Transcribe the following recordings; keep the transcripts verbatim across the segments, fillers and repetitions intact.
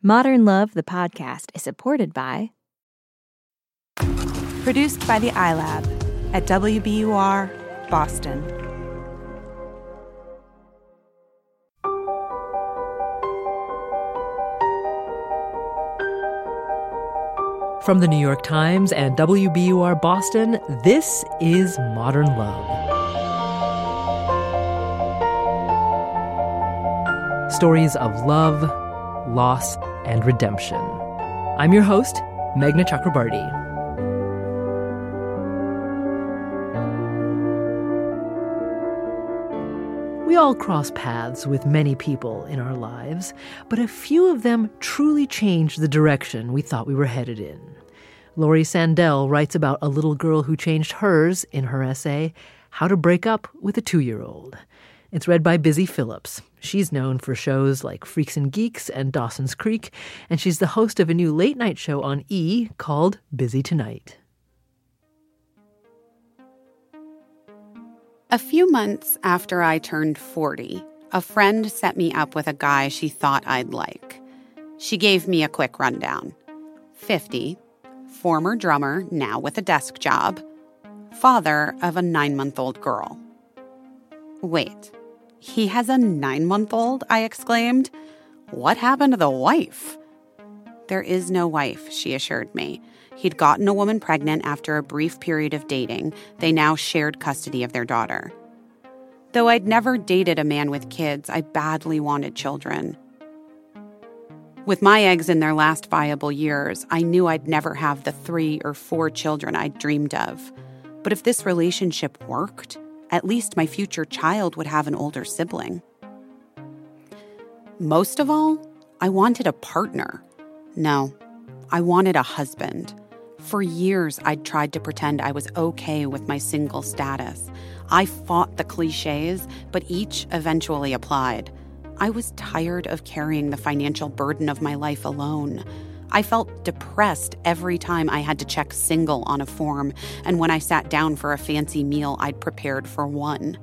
Modern Love, the podcast, is supported by... Produced by the iLab at W B U R, Boston. From the New York Times and W B U R Boston, this is Modern Love. Stories of love, loss, and redemption. I'm your host, Meghna Chakrabarti. We all cross paths with many people in our lives, but a few of them truly change the direction we thought we were headed in. Laurie Sandel writes about a little girl who changed hers in her essay, How to Break Up with a Two-Year-Old. It's read by Busy Phillips. She's known for shows like Freaks and Geeks and Dawson's Creek, and she's the host of a new late-night show on E! Called Busy Tonight. A few months after I turned forty, a friend set me up with a guy she thought I'd like. She gave me a quick rundown. fifty, former drummer, now with a desk job, father of a nine-month-old girl. Wait, he has a nine-month-old? I exclaimed. What happened to the wife? There is no wife, she assured me. He'd gotten a woman pregnant after a brief period of dating. They now shared custody of their daughter. Though I'd never dated a man with kids, I badly wanted children. With my eggs in their last viable years, I knew I'd never have the three or four children I'd dreamed of. But if this relationship worked, at least my future child would have an older sibling. Most of all, I wanted a partner. No, I wanted a husband. For years, I'd tried to pretend I was okay with my single status. I fought the cliches, but each eventually applied. I was tired of carrying the financial burden of my life alone. I felt depressed every time I had to check single on a form, and when I sat down for a fancy meal, I'd prepared for one.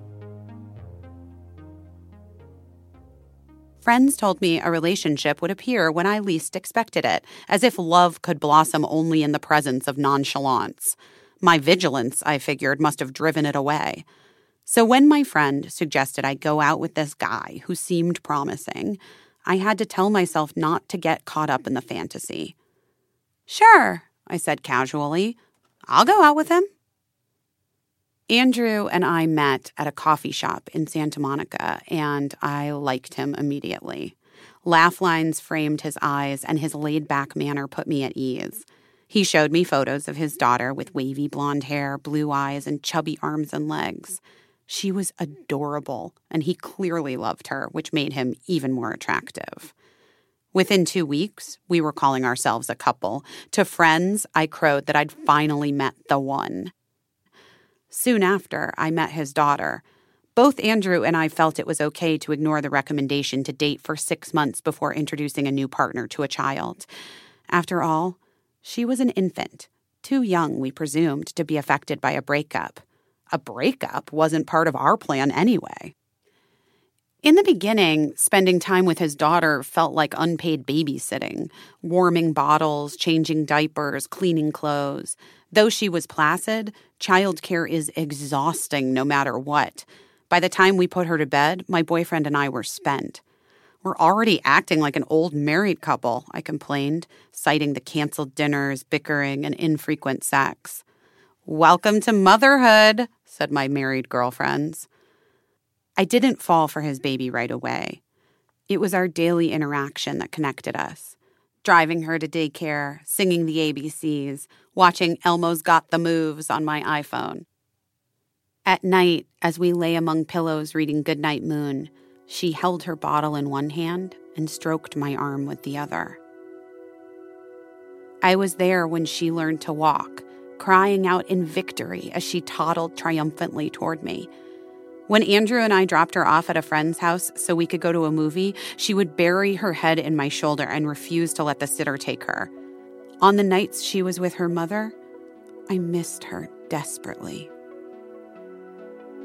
Friends told me a relationship would appear when I least expected it, as if love could blossom only in the presence of nonchalance. My vigilance, I figured, must have driven it away. So when my friend suggested I go out with this guy who seemed promising, I had to tell myself not to get caught up in the fantasy. Sure, I said casually. I'll go out with him. Andrew and I met at a coffee shop in Santa Monica, and I liked him immediately. Laugh lines framed his eyes, and his laid-back manner put me at ease. He showed me photos of his daughter with wavy blonde hair, blue eyes, and chubby arms and legs. She was adorable, and he clearly loved her, which made him even more attractive. Within two weeks, we were calling ourselves a couple. To friends, I crowed that I'd finally met the one. Soon after, I met his daughter. Both Andrew and I felt it was okay to ignore the recommendation to date for six months before introducing a new partner to a child. After all, she was an infant, too young, we presumed, to be affected by a breakup. A breakup wasn't part of our plan anyway. In the beginning, spending time with his daughter felt like unpaid babysitting, warming bottles, changing diapers, cleaning clothes. Though she was placid, childcare is exhausting no matter what. By the time we put her to bed, my boyfriend and I were spent. We're already acting like an old married couple, I complained, citing the canceled dinners, bickering, and infrequent sex. Welcome to motherhood, said my married girlfriends. I didn't fall for his baby right away. It was our daily interaction that connected us. Driving her to daycare, singing the A B Cs, watching Elmo's Got the Moves on my iPhone. At night, as we lay among pillows reading Goodnight Moon, she held her bottle in one hand and stroked my arm with the other. I was there when she learned to walk, crying out in victory as she toddled triumphantly toward me. When Andrew and I dropped her off at a friend's house so we could go to a movie, she would bury her head in my shoulder and refuse to let the sitter take her. On the nights she was with her mother, I missed her desperately.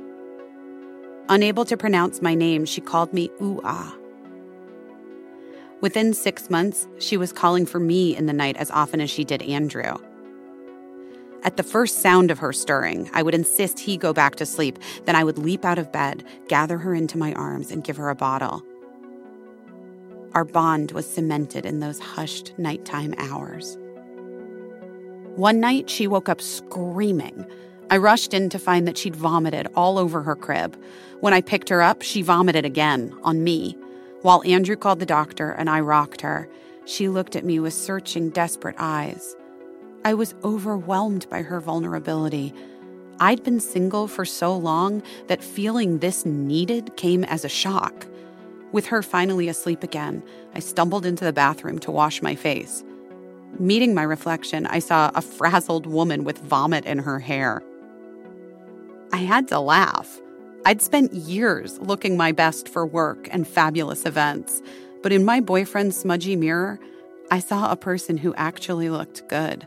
Unable to pronounce my name, she called me Ooh-Ah. Within six months, she was calling for me in the night as often as she did Andrew. At the first sound of her stirring, I would insist he go back to sleep. Then I would leap out of bed, gather her into my arms, and give her a bottle. Our bond was cemented in those hushed nighttime hours. One night, she woke up screaming. I rushed in to find that she'd vomited all over her crib. When I picked her up, she vomited again, on me. While Andrew called the doctor and I rocked her, she looked at me with searching, desperate eyes. I was overwhelmed by her vulnerability. I'd been single for so long that feeling this needed came as a shock. With her finally asleep again, I stumbled into the bathroom to wash my face. Meeting my reflection, I saw a frazzled woman with vomit in her hair. I had to laugh. I'd spent years looking my best for work and fabulous events, but in my boyfriend's smudgy mirror, I saw a person who actually looked good.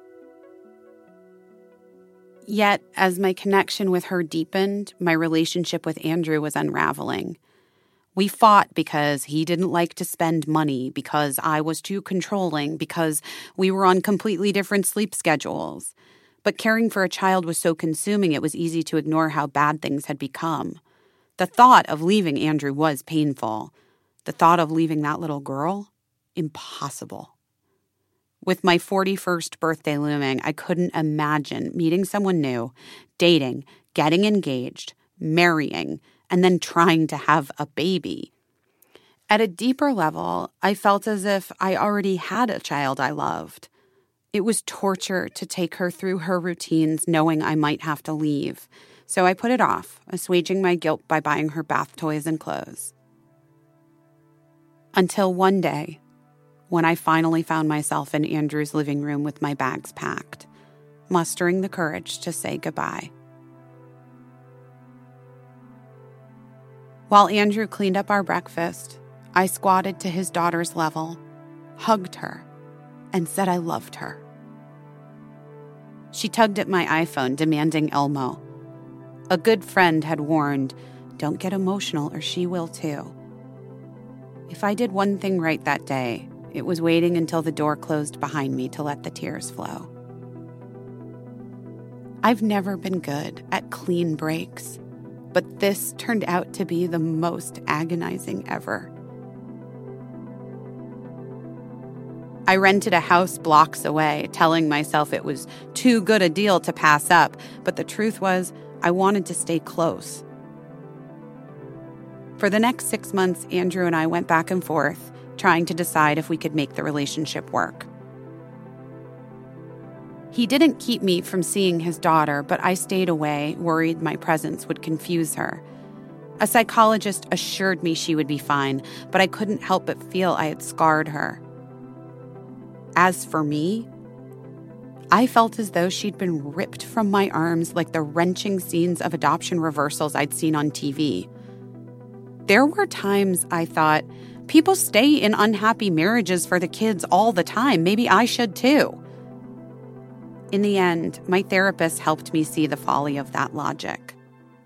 Yet, as my connection with her deepened, my relationship with Andrew was unraveling. We fought because he didn't like to spend money, because I was too controlling, because we were on completely different sleep schedules. But caring for a child was so consuming it was easy to ignore how bad things had become. The thought of leaving Andrew was painful. The thought of leaving that little girl? Impossible. With my forty-first birthday looming, I couldn't imagine meeting someone new, dating, getting engaged, marrying, and then trying to have a baby. At a deeper level, I felt as if I already had a child I loved. It was torture to take her through her routines knowing I might have to leave, so I put it off, assuaging my guilt by buying her bath toys and clothes. Until one day, when I finally found myself in Andrew's living room with my bags packed, mustering the courage to say goodbye. While Andrew cleaned up our breakfast, I squatted to his daughter's level, hugged her, and said I loved her. She tugged at my iPhone, demanding Elmo. A good friend had warned, "Don't get emotional or she will too." If I did one thing right that day, it was waiting until the door closed behind me to let the tears flow. I've never been good at clean breaks, but this turned out to be the most agonizing ever. I rented a house blocks away, telling myself it was too good a deal to pass up, but the truth was, I wanted to stay close. For the next six months, Andrew and I went back and forth, trying to decide if we could make the relationship work. He didn't keep me from seeing his daughter, but I stayed away, worried my presence would confuse her. A psychologist assured me she would be fine, but I couldn't help but feel I had scarred her. As for me, I felt as though she'd been ripped from my arms like the wrenching scenes of adoption reversals I'd seen on T V. There were times I thought, people stay in unhappy marriages for the kids all the time. Maybe I should too. In the end, my therapist helped me see the folly of that logic.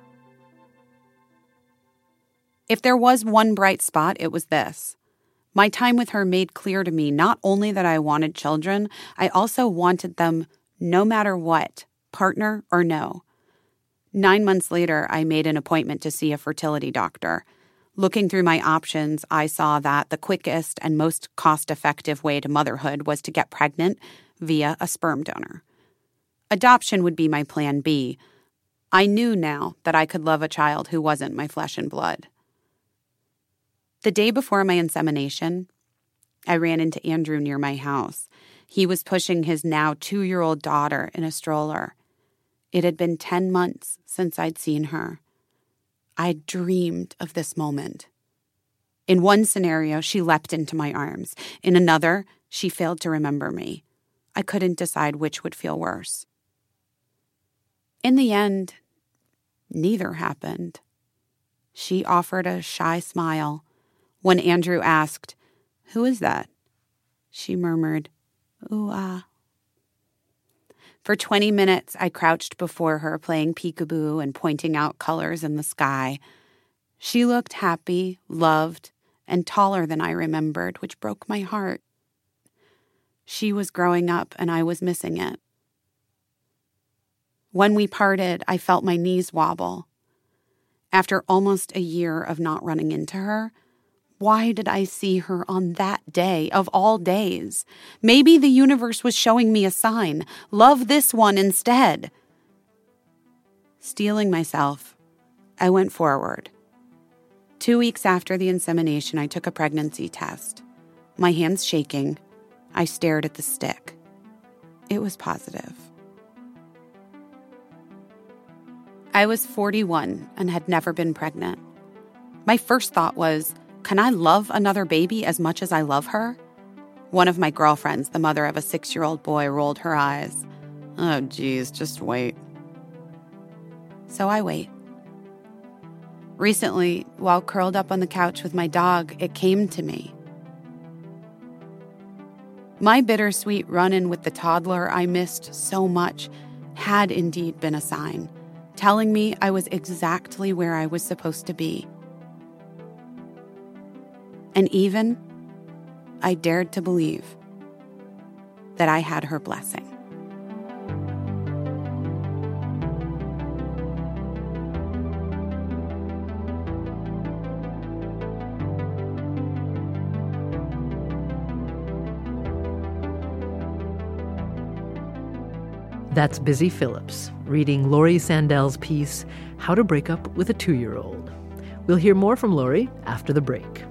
If there was one bright spot, it was this. My time with her made clear to me not only that I wanted children, I also wanted them no matter what, partner or no. Nine months later, I made an appointment to see a fertility doctor. Looking through my options, I saw that the quickest and most cost-effective way to motherhood was to get pregnant via a sperm donor. Adoption would be my plan B. I knew now that I could love a child who wasn't my flesh and blood. The day before my insemination, I ran into Andrew near my house. He was pushing his now two-year-old daughter in a stroller. It had been ten months since I'd seen her. I'd dreamed of this moment. In one scenario, she leapt into my arms. In another, she failed to remember me. I couldn't decide which would feel worse. In the end, neither happened. She offered a shy smile. When Andrew asked, "Who is that?" she murmured, "Ooh, ah." For twenty minutes, I crouched before her, playing peekaboo and pointing out colors in the sky. She looked happy, loved, and taller than I remembered, which broke my heart. She was growing up and I was missing it. When we parted, I felt my knees wobble. After almost a year of not running into her, why did I see her on that day of all days? Maybe the universe was showing me a sign. Love this one instead. Steeling myself, I went forward. Two weeks after the insemination, I took a pregnancy test. My hands shaking, I stared at the stick. It was positive. I was forty-one and had never been pregnant. My first thought was, can I love another baby as much as I love her? One of my girlfriends, the mother of a six-year-old boy, rolled her eyes. Oh, geez, just wait. So I wait. Recently, while curled up on the couch with my dog, it came to me. My bittersweet run-in with the toddler I missed so much had indeed been a sign, telling me I was exactly where I was supposed to be. And even, I dared to believe that I had her blessing. That's Busy Phillips, reading Laurie Sandel's piece, How to Break Up with a Two-Year-Old. We'll hear more from Laurie after the break.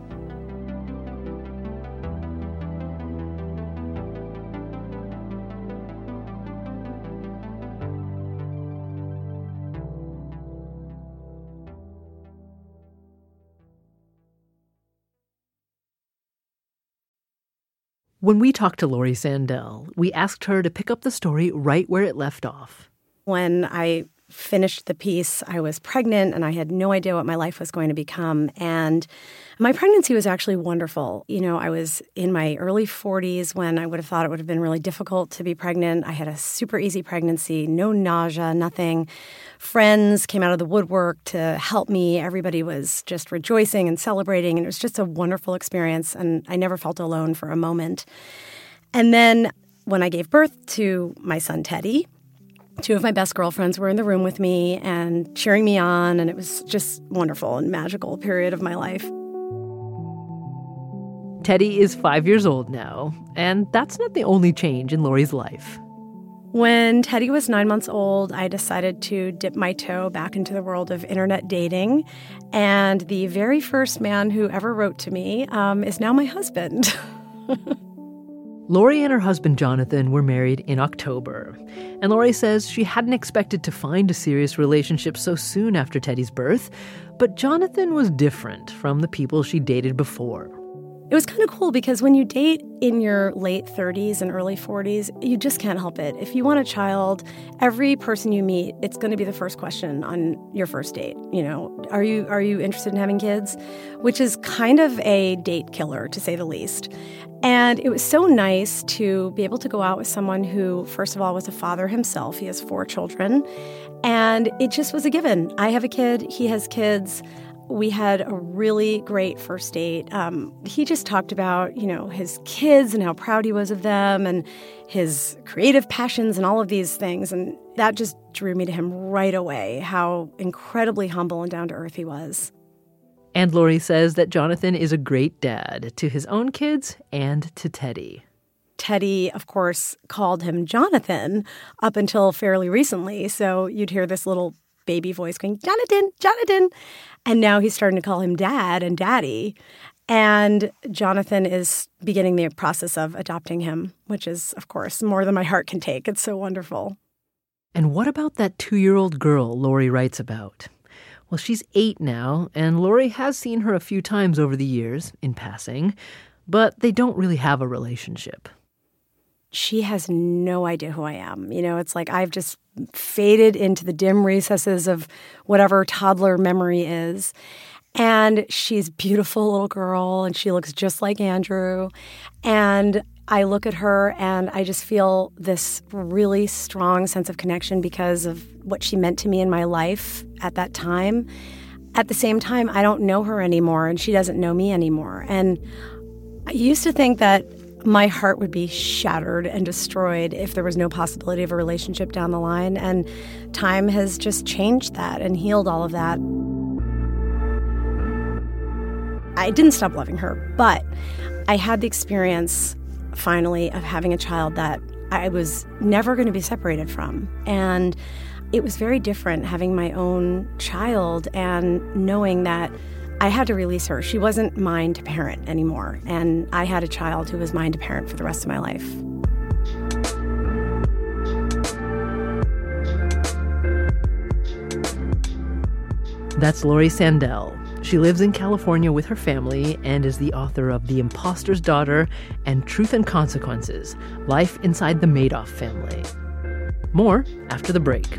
When we talked to Laurie Sandel, we asked her to pick up the story right where it left off. When I finished the piece, I was pregnant and I had no idea what my life was going to become. And my pregnancy was actually wonderful. You know, I was in my early forties when I would have thought it would have been really difficult to be pregnant. I had a super easy pregnancy, no nausea, nothing. Friends came out of the woodwork to help me. Everybody was just rejoicing and celebrating. And it was just a wonderful experience. And I never felt alone for a moment. And then when I gave birth to my son, Teddy, two of my best girlfriends were in the room with me and cheering me on, and it was just wonderful and magical period of my life. Teddy is five years old now, and that's not the only change in Laurie's life. When Teddy was nine months old, I decided to dip my toe back into the world of internet dating, and the very first man who ever wrote to me um, is now my husband. Laurie and her husband Jonathan were married in October, and Laurie says she hadn't expected to find a serious relationship so soon after Teddy's birth, but Jonathan was different from the people she dated before. It was kind of cool because when you date in your late thirties and early forties, you just can't help it. If you want a child, every person you meet, it's going to be the first question on your first date. You know, are you are you interested in having kids? Which is kind of a date killer, to say the least. And it was so nice to be able to go out with someone who, first of all, was a father himself. He has four children. And it just was a given. I have a kid. He has kids. We had a really great first date. Um, he just talked about, you know, his kids and how proud he was of them and his creative passions and all of these things. And that just drew me to him right away, how incredibly humble and down to earth he was. And Laurie says that Jonathan is a great dad to his own kids and to Teddy. Teddy, of course, called him Jonathan up until fairly recently. So you'd hear this little baby voice going, Jonathan, Jonathan. And now he's starting to call him Dad and Daddy. And Jonathan is beginning the process of adopting him, which is, of course, more than my heart can take. It's so wonderful. And what about that two-year-old girl Laurie writes about? Well, she's eight now, and Laurie has seen her a few times over the years, in passing, but they don't really have a relationship. She has no idea who I am. You know, it's like I've just faded into the dim recesses of whatever toddler memory is. And she's a beautiful little girl, and she looks just like Andrew. And I look at her, and I just feel this really strong sense of connection because of what she meant to me in my life at that time. at the same time, I don't know her anymore, and she doesn't know me anymore. And I used to think that my heart would be shattered and destroyed if there was no possibility of a relationship down the line. And time has just changed that and healed all of that. I didn't stop loving her, but I had the experience, finally, of having a child that I was never going to be separated from. And it was very different having my own child and knowing that I had to release her. She wasn't mine to parent anymore. And I had a child who was mine to parent for the rest of my life. That's Laurie Sandel. She lives in California with her family and is the author of The Imposter's Daughter and Truth and Consequences, Life Inside the Madoff Family. More after the break.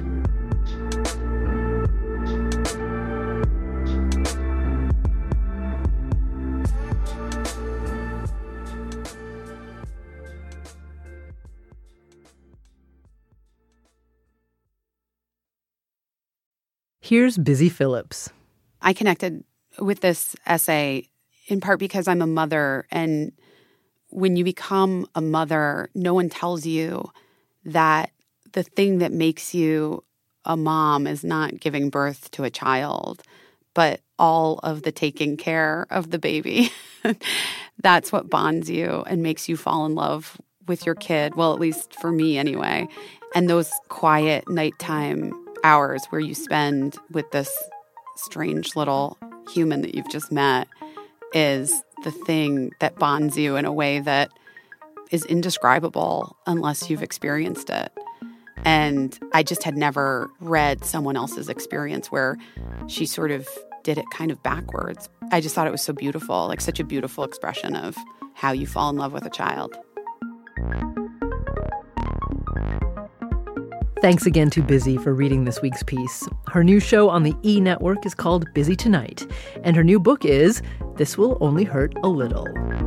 Here's Busy Phillips. I connected with this essay in part because I'm a mother, and when you become a mother, no one tells you that the thing that makes you a mom is not giving birth to a child, but all of the taking care of the baby. That's what bonds you and makes you fall in love with your kid. Well, at least for me anyway. And those quiet nighttime hours where you spend with this strange little human that you've just met is the thing that bonds you in a way that is indescribable unless you've experienced it. And I just had never read someone else's experience where she sort of did it kind of backwards. I just thought it was so beautiful, like such a beautiful expression of how you fall in love with a child. Thanks again to Busy for reading this week's piece. Her new show on the E! Network is called Busy Tonight, and her new book is This Will Only Hurt a Little.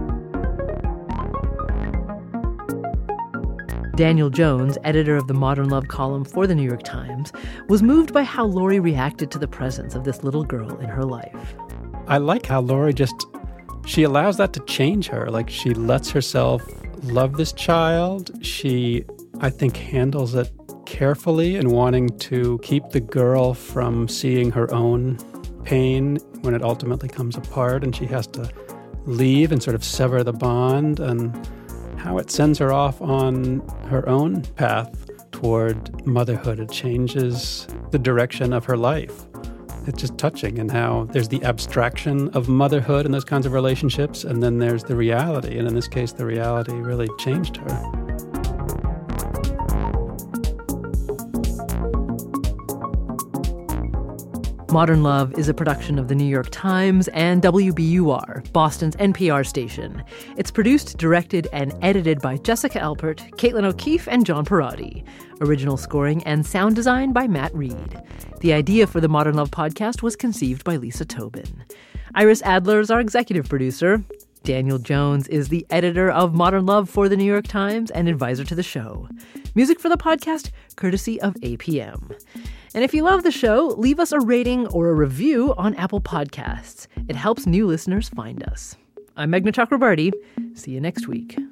Daniel Jones, editor of the Modern Love column for the New York Times, was moved by how Laurie reacted to the presence of this little girl in her life. I like how Laurie just, she allows that to change her. Like, she lets herself love this child. She, I think, handles it carefully and wanting to keep the girl from seeing her own pain when it ultimately comes apart and she has to leave and sort of sever the bond, and how it sends her off on her own path toward motherhood. It changes the direction of her life. It's just touching, and how there's the abstraction of motherhood and those kinds of relationships, and then there's the reality. And in this case, the reality really changed her. Modern Love is a production of the New York Times and W B U R, Boston's N P R station. It's produced, directed, and edited by Jessica Alpert, Caitlin O'Keefe, and John Perotti. Original scoring and sound design by Matt Reed. The idea for the Modern Love podcast was conceived by Lisa Tobin. Iris Adler is our executive producer. Daniel Jones is the editor of Modern Love for the New York Times and advisor to the show. Music for the podcast, courtesy of A P M. And if you love the show, leave us a rating or a review on Apple Podcasts. It helps new listeners find us. I'm Meghna Chakrabarti. See you next week.